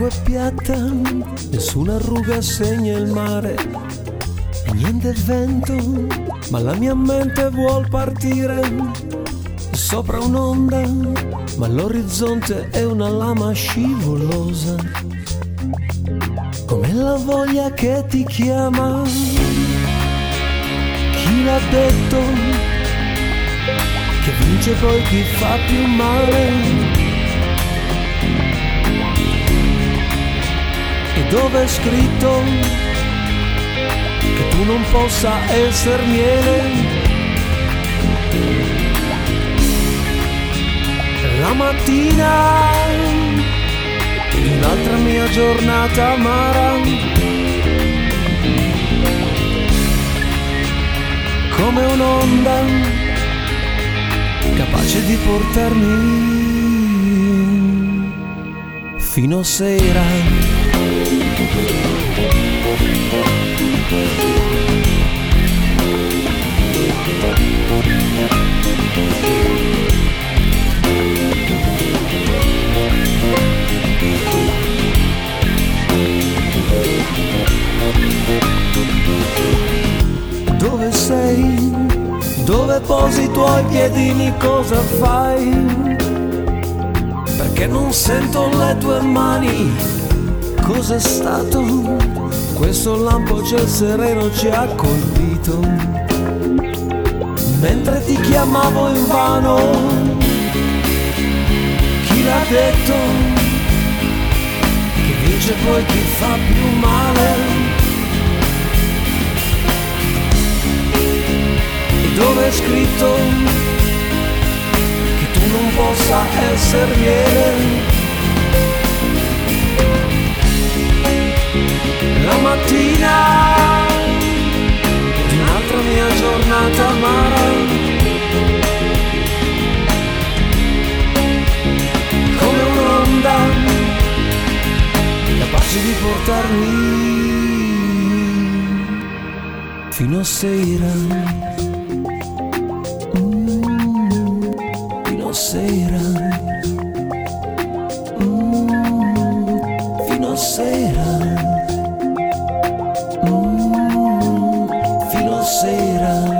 L'acqua è piatta, nessuna ruga segna il mare e niente vento, ma la mia mente vuol partire sopra un'onda, ma l'orizzonte è una lama scivolosa, come la voglia che ti chiama. Chi l'ha detto che vince poi chi fa più male? E dove è scritto che tu non possa essere miele? La mattina di un'altra mia giornata amara, come un'onda capace di portarmi fino a sera. Dove sei? Dove posi i tuoi piedini? Cosa fai? Perché non sento le tue mani? Cos'è stato? Questo lampo ciel sereno ci ha colpito mentre ti chiamavo invano. Chi l'ha detto che vince poi chi fa più male? E dove è scritto che tu non possa essere miele? La mattina di un'altra mia giornata amara, come un'onda capace di portarmi fino a sera, fino a sera, fino a sera, fino a sera.